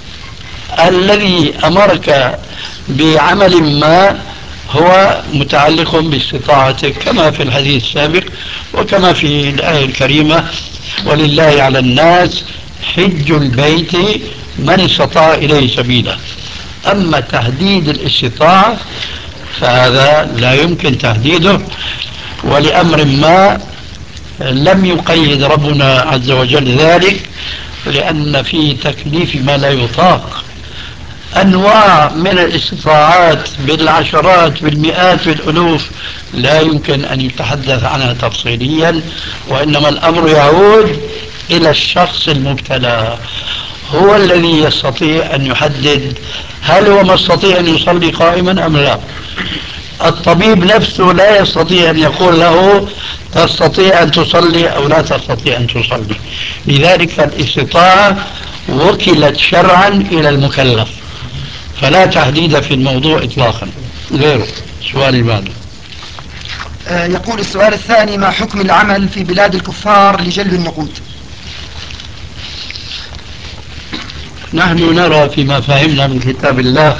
الذي أمرك بعمل ما هو متعلق باستطاعتك، كما في الحديث السابق وكما في الآية الكريمة ولله على الناس حج البيت من استطاع إليه سبيلا. أما تحديد الاستطاعة فهذا لا يمكن تحديده، ولأمر ما لم يقيد ربنا عز وجل ذلك، لأن في تكليف ما لا يطاق أنواع من الاستطاعات بالعشرات بالمئات بالألوف لا يمكن أن يتحدث عنها تفصيليا، وإنما الأمر يعود إلى الشخص المبتلى، هو الذي يستطيع أن يحدد هل هو مستطيع أن يصلي قائما أم لا. الطبيب نفسه لا يستطيع أن يقول له تستطيع أن تصلي أو لا تستطيع أن تصلي، لذلك الاستطاعة وكلت شرعا إلى المكلف، فلا تحديد في الموضوع إطلاقا. غيره سؤال بعده. آه يقول السؤال الثاني: ما حكم العمل في بلاد الكفار لجلب النقود؟ نحن نرى فيما فهمنا من كتاب الله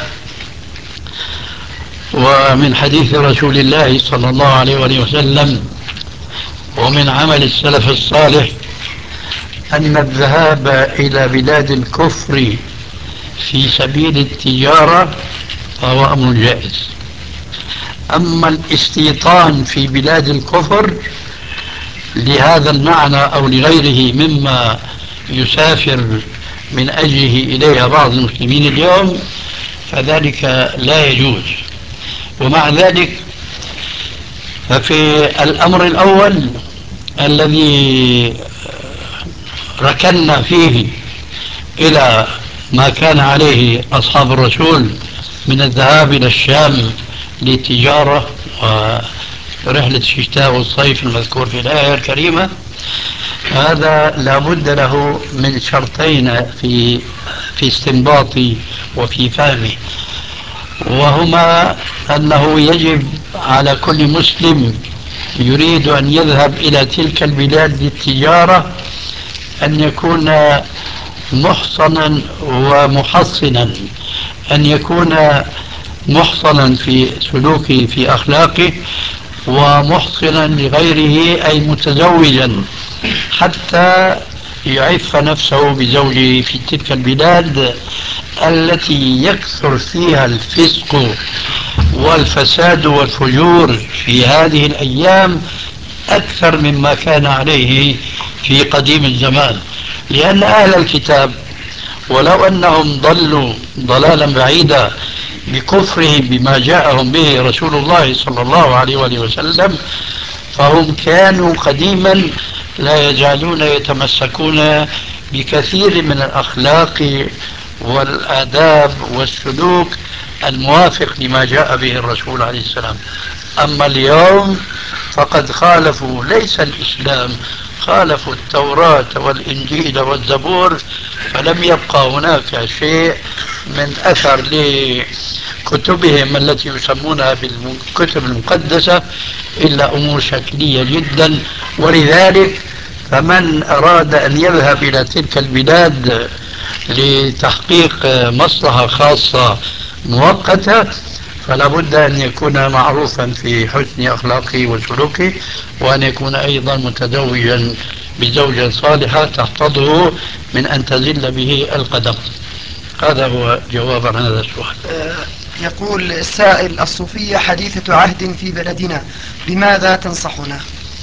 ومن حديث رسول الله صلى الله عليه وآله وسلم ومن عمل السلف الصالح أن الذهاب إلى بلاد الكفر في سبيل التجارة فهو أمر جائز. أما الاستيطان في بلاد الكفر لهذا المعنى أو لغيره مما يسافر من أجله إليها بعض المسلمين اليوم فذلك لا يجوز. ومع ذلك ففي الأمر الأول الذي ركنا فيه إلى ما كان عليه أصحاب الرسول من الذهاب إلى الشام للتجارة ورحلة الشتاء والصيف المذكور في الآية الكريمة، هذا لابد له من شرطين في في استنباطي وفي فهمي، وهما أنه يجب على كل مسلم يريد أن يذهب إلى تلك البلاد للتجارة أن يكون محصنا ومحصنا، أن يكون محصنا في سلوكه في أخلاقه ومحصنا لغيره أي متزوجا حتى يعف نفسه بزوجه في تلك البلاد التي يكثر فيها الفسق والفساد والفجور في هذه الأيام أكثر مما كان عليه في قديم الزمان. لأن أهل الكتاب ولو أنهم ضلوا ضلالا بعيدا بكفرهم بما جاءهم به رسول الله صلى الله عليه وآله وسلم، فهم كانوا قديما لا يزالون يتمسكون بكثير من الأخلاق والآداب والسلوك الموافق لما جاء به الرسول عليه السلام. أما اليوم فقد خالفوا ليس الإسلام، خالفوا التوراة والإنجيل والزبور، فلم يبقى هناك شيء من أثر لكتبهم التي يسمونها بالكتب المقدسة إلا أمور شكلية جدا. ولذلك فمن أراد أن يذهب إلى تلك البلاد لتحقيق مصلحة خاصة مؤقتة فلا بد أن يكون معروفا في حسن أخلاقه وسلوكه، وأن يكون أيضا متزوجا بزوجة صالحة تحفظه من أن تزل به القدم. هذا هو جواب عن هذا السؤال. يقول السائل: الصوفية حديثة عهد في بلدنا، بماذا تنصحنا؟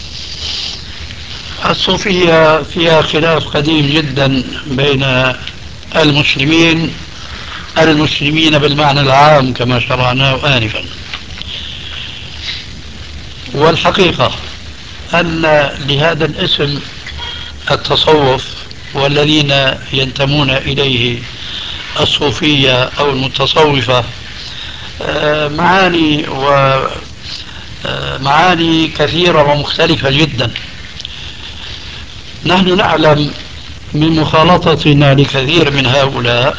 الصوفية فيها خلاف قديم جدا بين المسلمين المسلمين بالمعنى العام كما شرعناه آنفا. والحقيقة أن لهذا الاسم التصوف والذين ينتمون إليه الصوفية أو المتصوفة معاني ومعاني كثيرة ومختلفة جدا. نحن نعلم من مخالطتنا لكثير من هؤلاء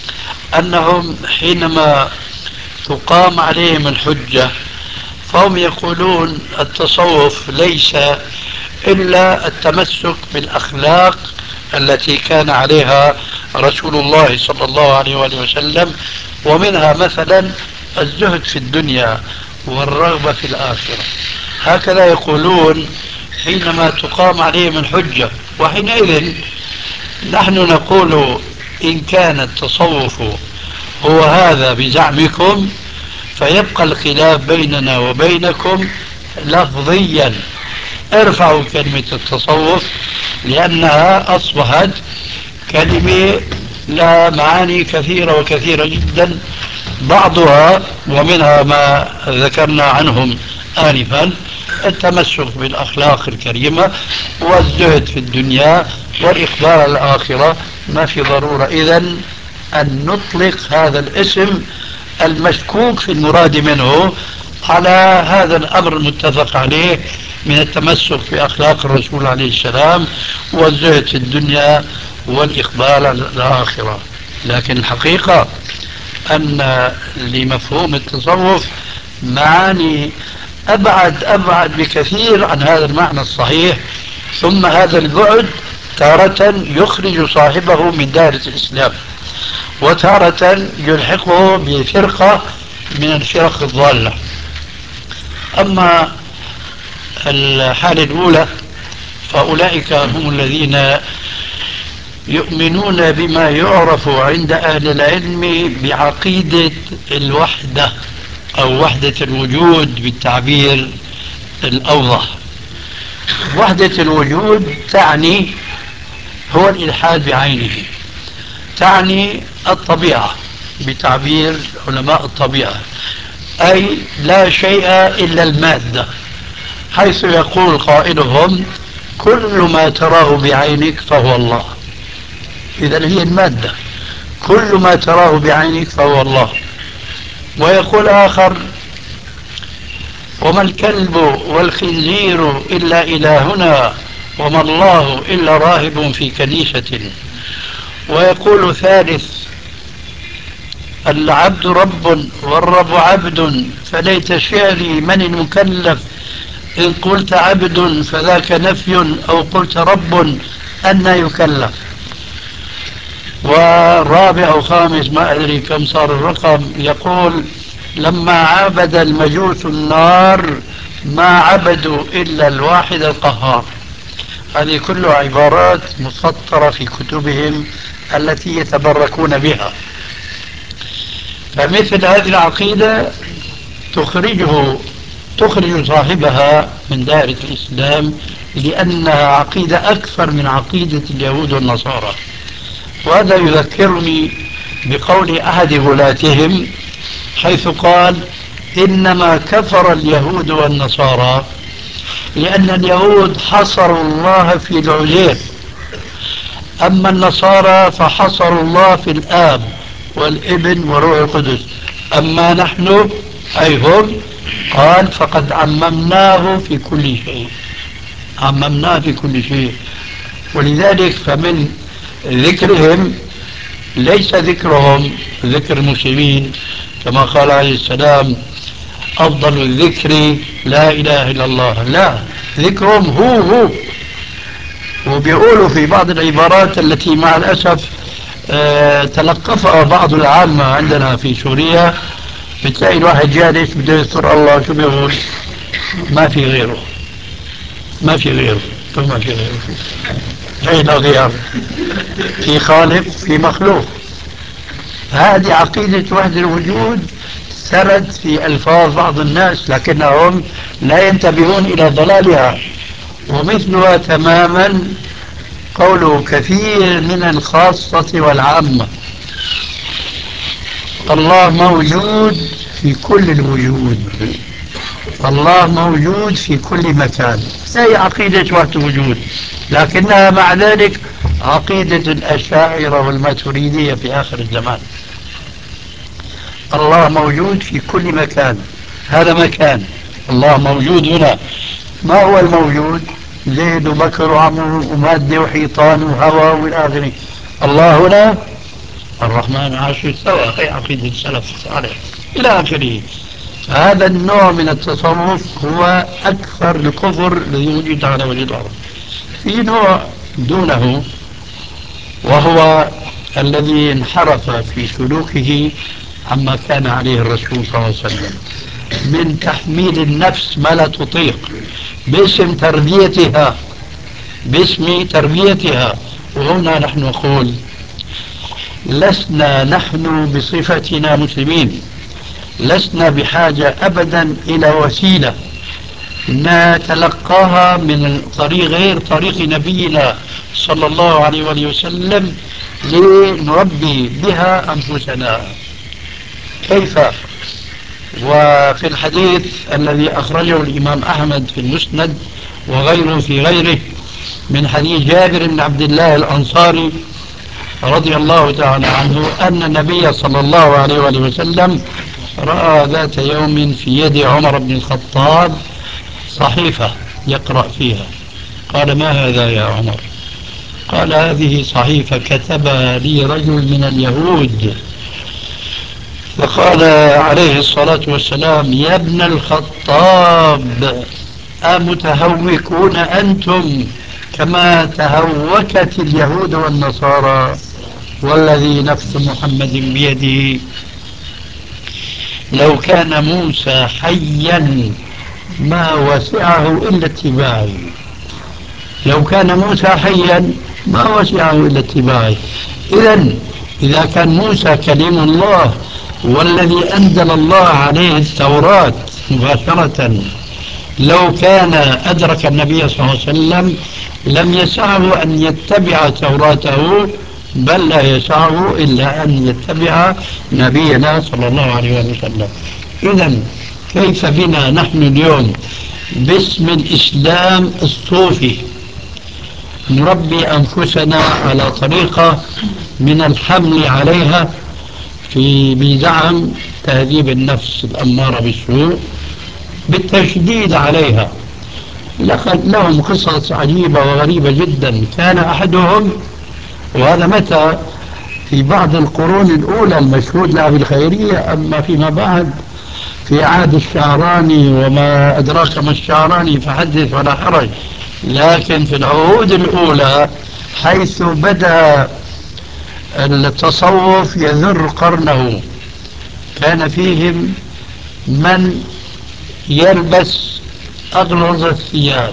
أنهم حينما تقام عليهم الحجة فهم يقولون التصوف ليس إلا التمسك بالأخلاق التي كان عليها رسول الله صلى الله عليه وآله وسلم، ومنها مثلا الزهد في الدنيا والرغبة في الآخرة. هكذا يقولون حينما تقام عليهم الحجة. وحينئذ نحن نقول إن كان التصوف هو هذا بزعمكم فيبقى الخلاف بيننا وبينكم لفظيا. ارفعوا كلمة التصوف لأنها أصبحت كلمة لها معاني كثيرة وكثيرة جدا، بعضها ومنها ما ذكرنا عنهم آنفا التمسك بالأخلاق الكريمة والزهد في الدنيا والإقبال على الآخرة. ما في ضرورة إذن أن نطلق هذا الاسم المشكوك في المراد منه على هذا الأمر المتفق عليه من التمسك بأخلاق الرسول عليه السلام والزهد في الدنيا والإقبال على الآخرة. لكن الحقيقة أن لمفهوم التصوف معاني أبعد أبعد بكثير عن هذا المعنى الصحيح، ثم هذا البعد تارة يخرج صاحبه من دائرة الإسلام وتارة يلحقه بفرقة من الفرق الضالة. أما الحالة الأولى فأولئك هم الذين يؤمنون بما يعرف عند أهل العلم بعقيدة الوحدة أو وحدة الوجود بالتعبير الأوضح. وحدة الوجود تعني هو الإلحاد بعينه، تعني الطبيعة بتعبير علماء الطبيعة، أي لا شيء إلا المادة، حيث يقول قائلهم كل ما تراه بعينك فهو الله. إذا هي المادة، كل ما تراه بعينك فهو الله. ويقول آخر وما الكلب والخنزير إلا إلهنا وما الله إلا راهب في كنيسة. ويقول ثالث العبد رب والرب عبد فليت شعري من المكلف إن قلت عبد فذاك نفي أو قلت رب أن يكلف. والرابع أو خامس ما أدري كم صار الرقم يقول لما عبد المجوس النار ما عبدوا إلا الواحد القهار. هذه كلها عبارات مسطرة في كتبهم التي يتبركون بها. فمثل هذه العقيدة تخرجه تخرج صاحبها من دائرة الإسلام لأنها عقيدة أكثر من عقيدة اليهود والنصارى. وهذا يذكرني بقول أحد غلاتهم حيث قال إنما كفر اليهود والنصارى لأن اليهود حصروا الله في العزير، أما النصارى فحصروا الله في الآب والابن وروح القدس، أما نحن أي هم قال فقد عممناه في كل شيء. عممناه في كل شيء. ولذلك فمن ذكرهم ليس ذكرهم ذكر المسلمين كما قال عليه السلام أفضل الذكر لا إله إلا الله، لا، ذكرهم هو هو. وبيقولوا في بعض العبارات التي مع الأسف آه تلقفها بعض العامة عندنا في سوريا، بتلاقي الواحد جالس بده يذكر الله، شو بيقول؟ ما في غيره، ما في غيره، ما في غيره، هي لا غير، في خالق في مخلوق. هذه عقيدة وحدة الوجود سرت في ألفاظ بعض الناس لكنهم لا ينتبهون إلى ضلالها. ومثلها تماما قول كثير من الخاصة والعامة الله موجود في كل الوجود، الله موجود في كل مكان. هي عقيدة وحدة الوجود، لكنها مع ذلك عقيدة الأشاعرة والماتريدية في آخر الزمان. الله موجود في كل مكان، هذا مكان، الله موجود هنا. ما هو الموجود؟ زيد وبكر وعمر ومادة وحيطان وهواء والى اخره. الله هنا الرحمن عرش استوى، هي عقيدة السلف الصالح الى اخره. هذا النوع من التصوف هو اكثر الكفر الذي وجد على وجه الارض. في نوع دونه وهو الذي انحرف في سلوكه عما كان عليه الرسول صلى الله عليه وسلم من تحميل النفس ما لا تطيق باسم تربيتها، باسم تربيتها. وهنا نحن نقول لسنا نحن بصفتنا مسلمين لسنا بحاجة أبدا إلى وسيلة نتلقاها من طريق غير طريق نبينا صلى الله عليه وآله وسلم لنربي بها أنفسنا. كيف؟ وفي الحديث الذي أخرجه الإمام أحمد في المسند وغيره في غيره من حديث جابر بن عبد الله الأنصاري رضي الله تعالى عنه أن النبي صلى الله عليه وآله وسلم رأى ذات يوم في يد عمر بن الخطاب صحيفة يقرأ فيها. قال ما هذا يا عمر؟ قال هذه صحيفة كتبها لي رجل من اليهود. فقال عليه الصلاة والسلام يا ابن الخطاب أمتهوكون أنتم كما تهوكت اليهود والنصارى؟ والذي نفس محمد بيده لو كان موسى حيا ما وسعه إلا اتباعي. لو كان موسى حيا ما وسعه إلا اتباعي. إذن إذا كان موسى كليم الله والذي أنزل الله عليه التوراة مباشرة لو كان أدرك النبي صلى الله عليه وسلم لم يسعه أن يتبع توراته، بل لا يسعه إلا أن يتبع نبينا صلى الله عليه وسلم. إذن كيف بنا نحن اليوم باسم الإسلام الصوفي نربي أنفسنا على طريقة من الحمل عليها في بزعم تهذيب النفس الأمارة بالسوء بالتشديد عليها. لقد لهم قصص عجيبة وغريبة جدا. كان أحدهم، وهذا متى في بعض القرون الأولى المشهود لها بالخيرية، أما فيما بعد في عهد الشعراني وما أدراك ما الشعراني فحدث ولا حرج، لكن في العهود الأولى حيث بدأ التصوف يذر قرنه كان فيهم من يلبس أغلظ الثياب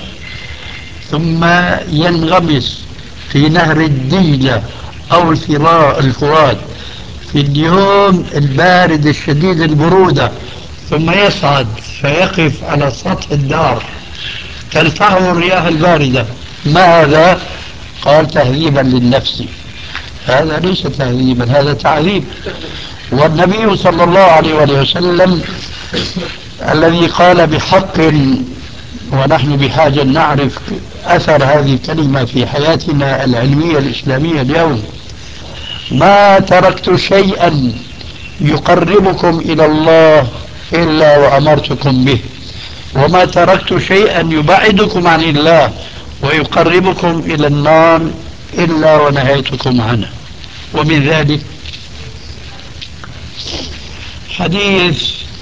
ثم ينغمس في نهر الدجلة أو الفرات في اليوم البارد الشديد البرودة، ثم يصعد فيقف على سطح الدار تلفحه الرياح الباردة. ما هذا؟ قال تهذيبا للنفس. هذا ليس تهذيبا، هذا تعذيب. والنبي صلى الله عليه وسلم الذي قال بحق، ونحن بحاجة نعرف أثر هذه الكلمة في حياتنا العلمية الإسلامية اليوم: ما تركت شيئا يقربكم إلى الله إلا وأمرتكم به، وما تركت شيئا يبعدكم عن الله ويقربكم إلى النار إلا ونهيتكم عنه. ومن ذلك حديث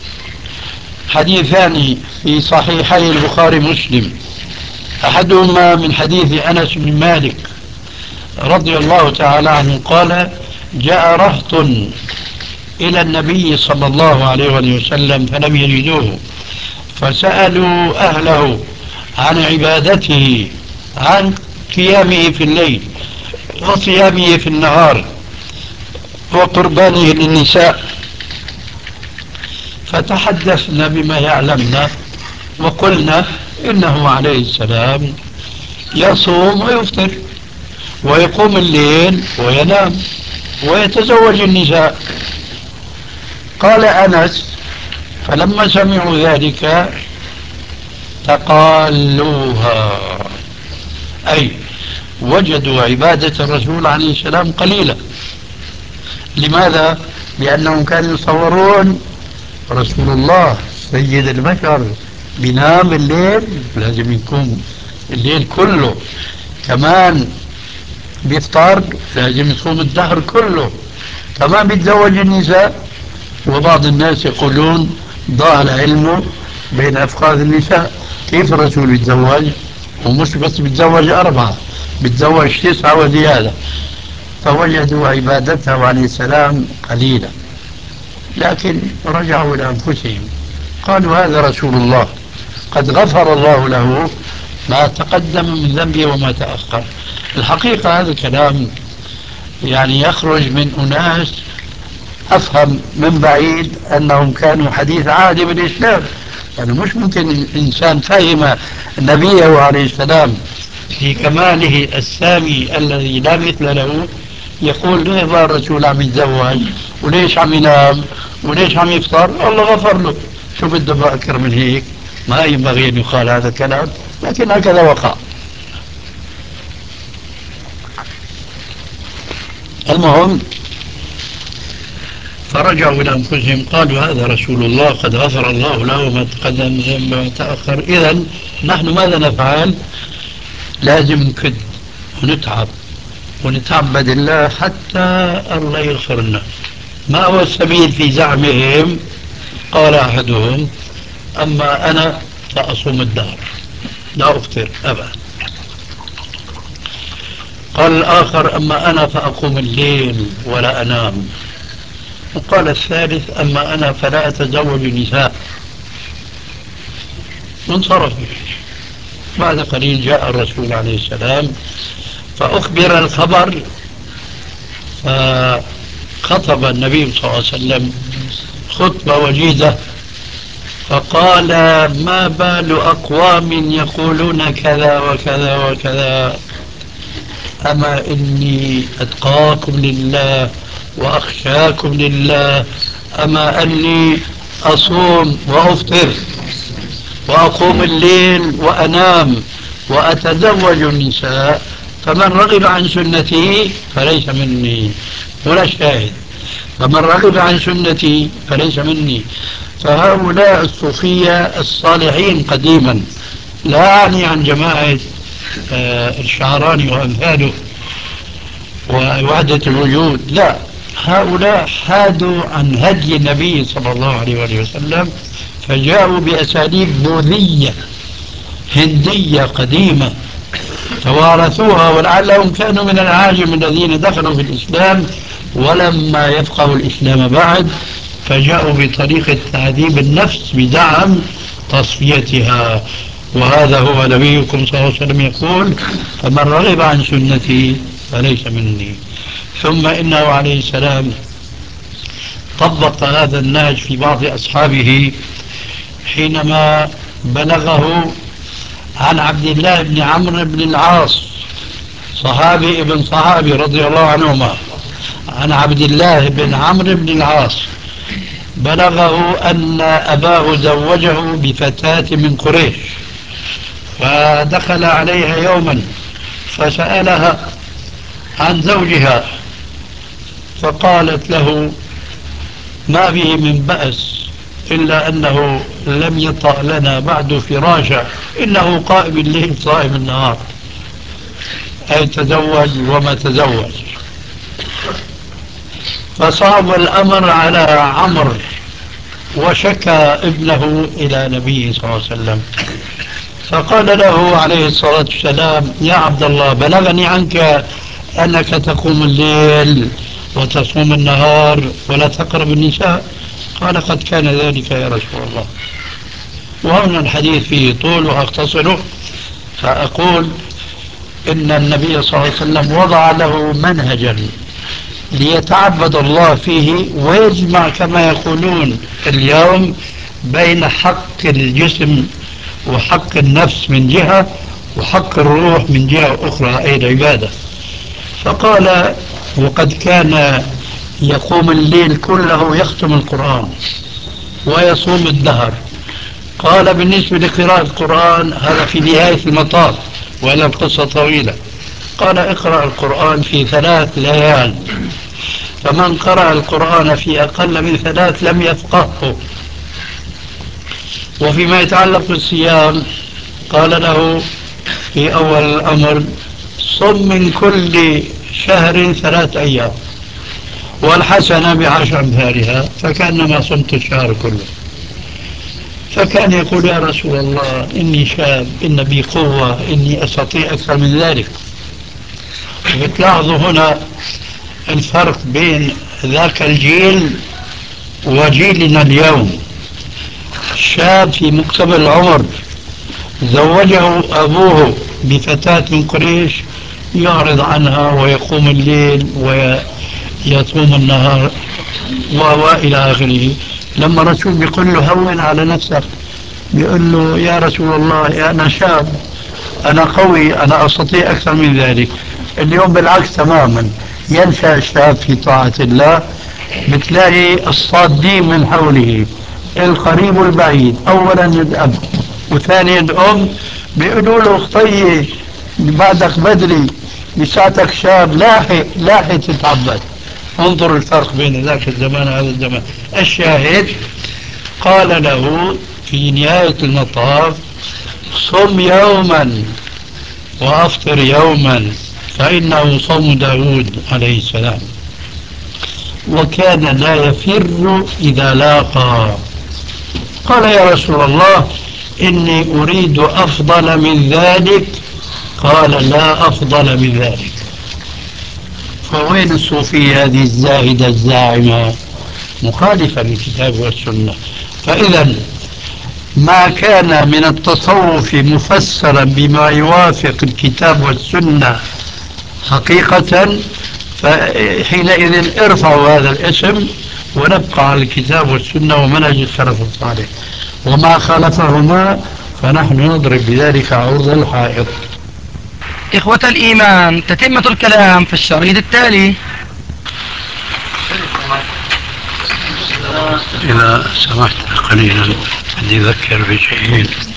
حديثان في صحيحي البخاري مسلم، أحدهما من حديث أنس بن مالك رضي الله تعالى عنه قال: جاء رهط إلى النبي صلى الله عليه وسلم فلم يجدوه، فسألوا أهله عن عبادته، عن قيامه في الليل وصيامه في النهار وقربانه للنساء، فتحدثنا بما يعلمنا وقلنا إنه عليه السلام يصوم ويفطر ويقوم الليل وينام ويتزوج النساء. قال أنس: فلما سمعوا ذلك تقالوها، أي وجدوا عبادة الرسول عليه السلام قليلة. لماذا؟ لأنهم كانوا يصورون رسول الله سيد البشر بينام الليل، لازم يكون الليل كله، كمان بيفطر لازم يصوم الدهر كله، كمان بيتزوج النساء. وبعض الناس يقولون ضاع العلم بين أفخاذ النساء، كيف الرسول بيتزوج؟ ومش بس بيتزوج أربعة، بيتزوج تسعة وزيادة. فوجدوا عبادته عليه السلام قليلة، لكن رجعوا إلى أنفسهم قالوا: هذا رسول الله قد غفر الله له ما تقدم من ذنبه وما تأخر. الحقيقة هذا الكلام يعني يخرج من أناس أفهم من بعيد أنهم كانوا حديث عهد بالإسلام، يعني مش ممكن إنسان فهم نبيه عليه السلام في كماله السامي الذي لا مثل له يقول: ليه بقى الرسول عم يتزوج وليش عم ينام وليش عم يفطر؟ الله غفر له. شو بده بقى أكثر من هيك؟ ما ينبغي أن يقال هذا الكلام، لكن هكذا وقع. المهم فرجعوا إلى أنفسهم قالوا: هذا رسول الله قد غفر الله له ما تقدم وما تأخر. إذن نحن ماذا نفعل؟ لازم نكد ونتعب ونتعبد الله حتى الله يغفر لنا. ما هو السبيل في زعمهم؟ قال أحدهم: أما أنا فأصوم الدهر لا أفطر أبدا. قال الآخر: أما أنا فأقوم الليل ولا أنام. وقال الثالث: أما أنا فلا أتزوج النساء. وانصرف. بعد قليل جاء الرسول عليه السلام فأخبر الخبر، فخطب النبي صلى الله عليه وسلم خطبة وجيزة فقال: ما بال أقوام يقولون كذا وكذا وكذا، أما إني أتقاكم لله وأخشاكم لله، أما أني أصوم وأفطر وأقوم الليل وأنام وأتزوج النساء، فمن رغب عن سنتي فليس مني. ولا الشاهد: فمن رغب عن سنتي فليس مني. فهؤلاء الصوفية الصالحين قديما، لا أعني عن جماعة آه الشعراني وأمثاله ووحدة الوجود، لا، هؤلاء حادوا عن هدي النبي صلى الله عليه وسلم، فجاءوا بأساليب بوذية هندية قديمة توارثوها، ولعلهم كانوا من العاجم الذين دخلوا في الإسلام ولما يفقهوا الإسلام بعد، فجاءوا بطريقة تعذيب النفس بدعم تصفيتها. وهذا هو نبيكم صلى الله عليه وسلم يقول: فمن رغب عن سنتي فليس مني. ثم إنه عليه السلام طبق هذا النهج في بعض أصحابه حينما بلغه عن عبد الله بن عمرو بن العاص صحابي ابن صحابي رضي الله عنهما، عن عبد الله بن عمرو بن العاص بلغه أن أباه زوجه بفتاة من قريش، فدخل عليها يوما فسألها عن زوجها، فقالت له: ما به من بأس إلا أنه لم يطأ لنا بعد فراشا، إنه قائم الليل صائم النهار. أي تزوج وما تزوج. فصعب الأمر على عمرو وشكى ابنه إلى النبي صلى الله عليه وسلم، فقال له عليه الصلاة والسلام: يا عبد الله، بلغني عنك أنك تقوم الليل وتصوم النهار ولا تقرب النساء. قال: قد كان ذلك يا رسول الله. وهنا الحديث فيه طول وأختصره، فأقول إن النبي صلى الله عليه وسلم وضع له منهجا ليتعبد الله فيه ويجمع كما يقولون اليوم بين حق الجسم وحق النفس من جهة وحق الروح من جهة أخرى، أي العبادة. فقال: وقد كان يقوم الليل كله يختم القرآن ويصوم الدهر. قال: بالنسبة لقراءة القرآن هذا في نهاية المطاف، وإلا القصة طويلة. قال: اقرأ القرآن في ثلاث ليال، فمن قرأ القرآن في أقل من ثلاث لم يفقهه. وفيما يتعلق بالصيام قال له في أول الأمر: صم من كل شهر ثلاث أيام والحسنة بعشر أمثالها، فكأنما صمت الشهر كله. فكان يقول: يا رسول الله، إني شاب، إن بي قوة، إني أستطيع أكثر من ذلك. وبتلاحظوا هنا الفرق بين ذاك الجيل وجيلنا اليوم. شاب في مقتبل العمر زوجه أبوه بفتاة من قريش يعرض عنها ويقوم الليل ويصوم النهار وإلى آخره. لما الرسول بيقول له: هون على نفسك، بيقول له: يا رسول الله، أنا شاب، أنا قوي، أنا أستطيع أكثر من ذلك. اليوم بالعكس تماما، ينشأ الشاب في طاعة الله، بتلاقي الصادين من حوله، القريب والبعيد. أولا الأب، وثانيا الأم، بيقولوا له: اخطي بعدك بدري، لساتك شاب، لاحق لاحق تتعبد. انظر الفرق بين ذاك الزمان وهذا الزمان. الشاهد قال له في نهاية المطاف: صم يوما وأفطر يوما، فإنه صوم داود عليه السلام، وكان لا يفر إذا لاقى. قال: يا رسول الله، إني أريد أفضل من ذلك. قال: لا أفضل من ذلك. فوين الصوفية هذه الزاهدة الزاعمة؟ مخالفة للكتاب والسنة. فإذا ما كان من التصوف مفسرا بما يوافق الكتاب والسنة حقيقة، فحينئذ ارفعوا هذا الاسم ونبقى على الكتاب والسنة ومنهج السلف الصالح، وما خالفهما فنحن نضرب بذلك عرض الحائط. إخوة الإيمان، تتمة الكلام في الشريط التالي. إذا سمحت قليلا أن يذكر بشيء.